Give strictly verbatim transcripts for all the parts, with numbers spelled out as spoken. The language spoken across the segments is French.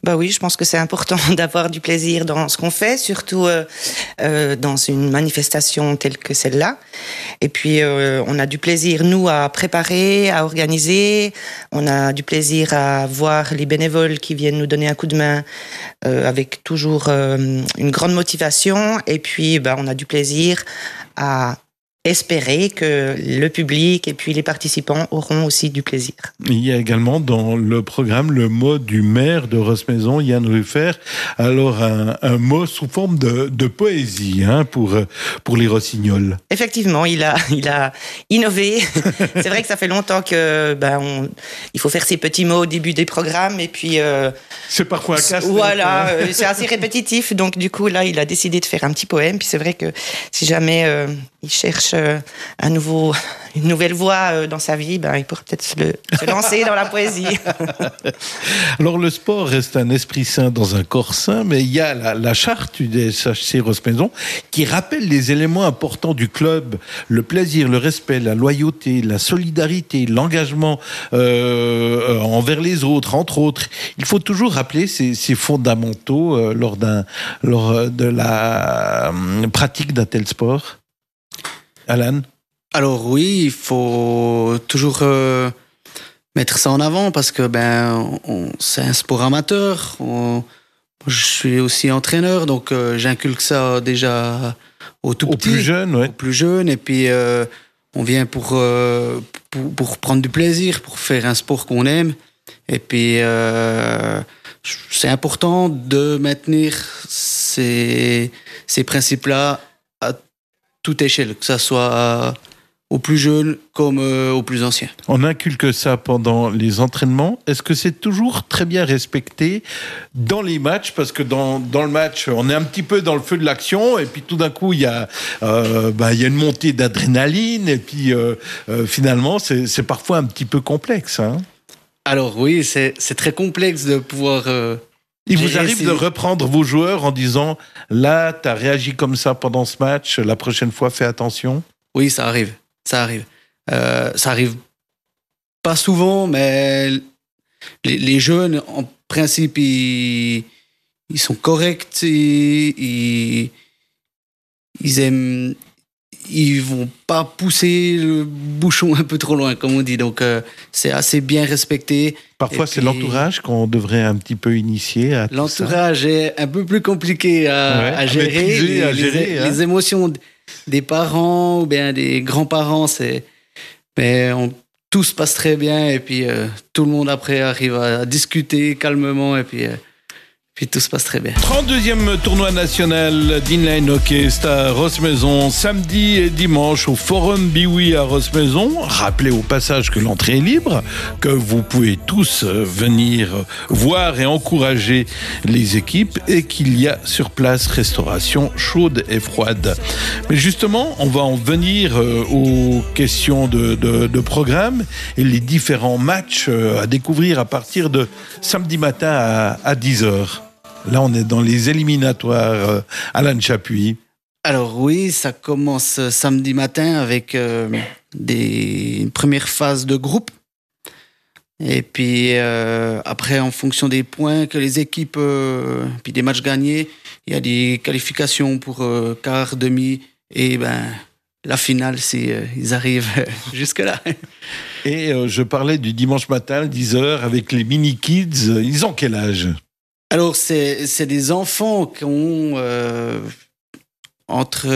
Bah oui, je pense que c'est important d'avoir du plaisir dans ce qu'on fait, surtout euh, euh, dans une manifestation telle que celle-là. Et puis, euh, on a du plaisir, nous, à préparer, à organiser. On a du plaisir à voir les bénévoles qui viennent nous donner un coup de main euh, avec toujours euh, une grande motivation. Et puis, bah, on a du plaisir à espérer que le public et puis les participants auront aussi du plaisir. Il y a également dans le programme le mot du maire de Rosmaison, Yann Ruffer. Alors un, un mot sous forme de, de poésie hein, pour, pour les Rossignols. Effectivement, il a, il a innové. C'est vrai que ça fait longtemps que ben, on, il faut faire ces petits mots au début des programmes et puis... Euh, c'est parfois un casse. Voilà, euh, c'est assez répétitif. Donc du coup, là, il a décidé de faire un petit poème. Puis c'est vrai que si jamais euh, il cherche euh, un nouveau, une nouvelle voie euh, dans sa vie, ben, il pourrait peut-être se, le, se lancer dans la poésie. Alors le sport reste un esprit sain dans un corps sain, mais il y a la, la charte du D S H C Rosmaison qui rappelle les éléments importants du club, le plaisir, le respect, la loyauté, la solidarité, l'engagement euh, envers les autres, entre autres. Il faut toujours rappeler ces, ces fondamentaux euh, lors, d'un, lors de la euh, pratique d'un tel sport. Alan ? Alors oui, il faut toujours euh, mettre ça en avant parce que ben on, c'est un sport amateur. On, je suis aussi entraîneur, donc euh, j'inculque ça déjà au tout au petit, plus jeune, ouais. au plus jeune, et puis euh, on vient pour, euh, pour pour prendre du plaisir, pour faire un sport qu'on aime, et puis euh, c'est important de maintenir ces ces principes-là à toute échelle, que ça soit aux plus jeunes comme euh, aux plus anciens. On inculque ça pendant les entraînements. Est-ce que c'est toujours très bien respecté dans les matchs ? Parce que dans, dans le match, on est un petit peu dans le feu de l'action et puis tout d'un coup, il y a, euh, bah, il y a une montée d'adrénaline et puis euh, euh, finalement, c'est, c'est parfois un petit peu complexe. Hein ? Alors oui, c'est, c'est très complexe de pouvoir... Euh, Il vous arrive de reprendre vos joueurs en disant « Là, tu as réagi comme ça pendant ce match, la prochaine fois, fais attention ». Oui, ça arrive. Ça arrive. Euh, ça arrive pas souvent, mais les, les jeunes, en principe, ils, ils sont corrects, ils, ils, ils aiment, ils vont pas pousser le bouchon un peu trop loin, comme on dit. Donc, euh, c'est assez bien respecté. Parfois, Et c'est puis, l'entourage qu'on devrait un petit peu initier à tout l'entourage ça. est un peu plus compliqué à, ouais, à gérer. À maîtriser, les, à gérer, les, hein. les émotions des parents ou bien des grands-parents, c'est... Mais on, tout se passe très bien et puis euh, tout le monde après arrive à discuter calmement et puis, euh, puis tout se passe très bien. trente-deuxième tournoi national d'inline hockey, c'est à Rosmaison, samedi et dimanche au Forum Biwi à Rosmaison. Rappelez au passage que l'entrée est libre, que vous pouvez tous venir voir et encourager les équipes et qu'il y a sur place restauration chaude et froide. Mais justement, on va en venir aux questions de, de, de programme et les différents matchs à découvrir à partir de samedi matin à, à dix heures. Là, on est dans les éliminatoires. Euh, Alan Chapuis. Alors oui, ça commence samedi matin avec euh, des, une première phase de groupe. Et puis euh, après, en fonction des points que les équipes, euh, puis des matchs gagnés, il y a des qualifications pour euh, quart, demi et ben la finale si euh, ils arrivent jusque-là. Et euh, je parlais du dimanche matin, dix heures, avec les mini-kids. Ils ont quel âge ? Alors, c'est, c'est des enfants qui ont euh, entre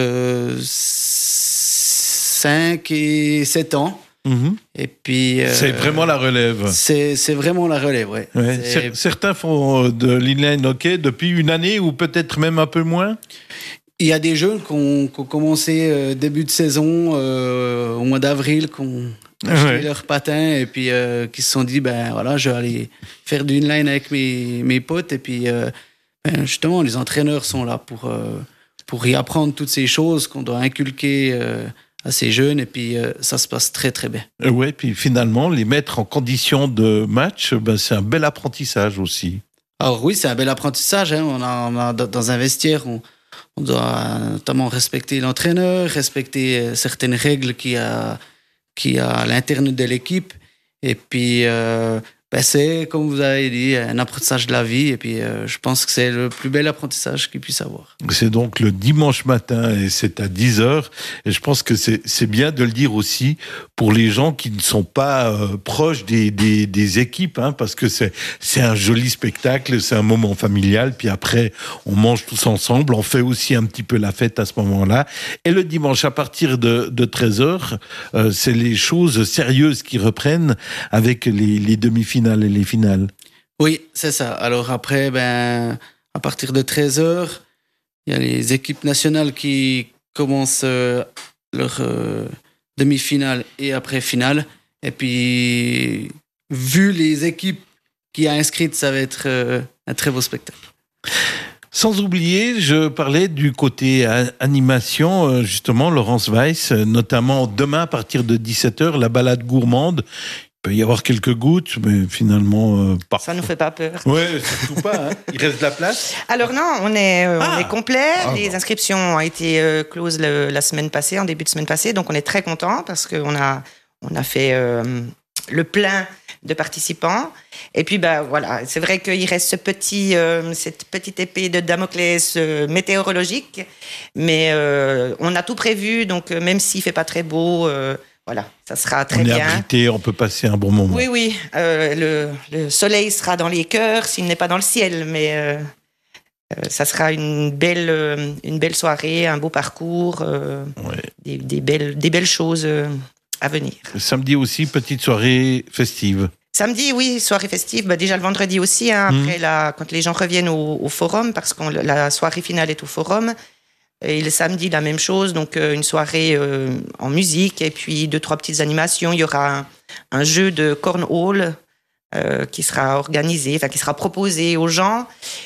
cinq et sept ans. Mmh. Et puis, euh, c'est vraiment la relève. C'est, c'est vraiment la relève, ouais. ouais. C'est... Certains font de l'inline hockey depuis une année ou peut-être même un peu moins. Il y a des jeunes qui ont, qui ont commencé euh, début de saison, euh, au mois d'avril, qui ont acheté ouais. leur patin et puis euh, qui se sont dit, ben voilà, je vais aller faire du inline avec mes, mes potes. Et puis, euh, ben, justement, les entraîneurs sont là pour, euh, pour y apprendre toutes ces choses qu'on doit inculquer euh, à ces jeunes. Et puis, euh, ça se passe très, très bien. Oui, puis finalement, les mettre en condition de match, ben, c'est un bel apprentissage aussi. Alors oui, c'est un bel apprentissage. Hein. On a, on a, dans un vestiaire, on, on doit notamment respecter l'entraîneur, respecter certaines règles qu'il y a, qu'il y a à l'interne de l'équipe. Et puis, euh, ben, c'est, comme vous avez dit, un apprentissage de la vie. Et puis, euh, je pense que c'est le plus bel apprentissage qu'il puisse avoir. C'est donc le dimanche matin et c'est à dix heures. Et je pense que c'est, c'est bien de le dire aussi pour les gens qui ne sont pas euh, proches des, des, des équipes, hein, parce que c'est, c'est un joli spectacle, c'est un moment familial. Puis après, on mange tous ensemble. On fait aussi un petit peu la fête à ce moment-là. Et le dimanche, à partir de, de treize heures, euh, c'est les choses sérieuses qui reprennent avec les, les demi-finales et les finales. Oui, c'est ça. Alors après, ben, à partir de treize heures, il y a les équipes nationales qui commencent euh, leur euh, demi-finale et après-finale. Et puis, vu les équipes qui a inscrites, ça va être euh, un très beau spectacle. Sans oublier, je parlais du côté animation, justement, Laurence Weiss, notamment demain à partir de dix-sept heures, la balade gourmande. Il peut y avoir quelques gouttes, mais finalement... Euh, pas. Ça ne nous fait pas peur. Oui, surtout pas. Hein. Il reste de la place? Alors non, on est, euh, ah. on est complet. Ah, Les bon. inscriptions ont été euh, closes le, la semaine passée, en début de semaine passée. Donc on est très contents parce qu'on a, on a fait euh, le plein de participants. Et puis, bah, voilà, c'est vrai qu'il reste ce petit, euh, cette petite épée de Damoclès euh, météorologique. Mais euh, on a tout prévu. Donc euh, même s'il ne fait pas très beau... Euh, Voilà, ça sera très bien. On est abrité, on peut passer un bon moment. Oui, oui. Euh, le, le soleil sera dans les cœurs, s'il n'est pas dans le ciel, mais euh, euh, ça sera une belle, euh, une belle soirée, un beau parcours, euh, ouais. des, des, belles, des belles choses euh, à venir. Samedi aussi, petite soirée festive. Samedi, oui, soirée festive. Bah, déjà le vendredi aussi, hein, après mmh. la, quand les gens reviennent au, au forum, parce que la soirée finale est au forum. Et le samedi, la même chose, donc euh, une soirée euh, en musique et puis deux, trois petites animations. Il y aura un, un jeu de cornhole euh, qui sera organisé, enfin qui sera proposé aux gens.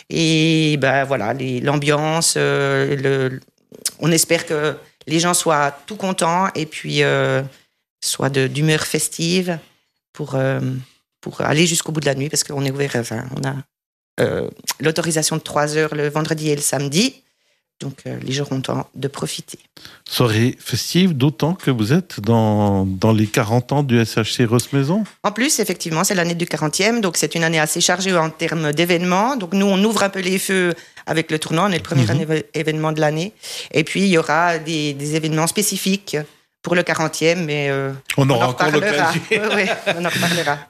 Et ben voilà, les, l'ambiance, euh, le, on espère que les gens soient tout contents et puis euh, soient de, d'humeur festive pour, euh, pour aller jusqu'au bout de la nuit parce qu'on est ouvert, enfin on a euh, l'autorisation de trois heures le vendredi et le samedi. Donc, euh, les gens ont le temps de profiter. Soirée festive, d'autant que vous êtes dans, dans les quarante ans du S H C Rossmaison. En plus, effectivement, c'est l'année du quarantième, donc c'est une année assez chargée en termes d'événements. Donc, nous, on ouvre un peu les feux avec le tournoi, on est le premier mmh. événement de l'année. Et puis, il y aura des, des événements spécifiques pour le quarantième, mais euh, on, aura on en reparlera. encore l'occasion. Oui, oui, on en reparlera.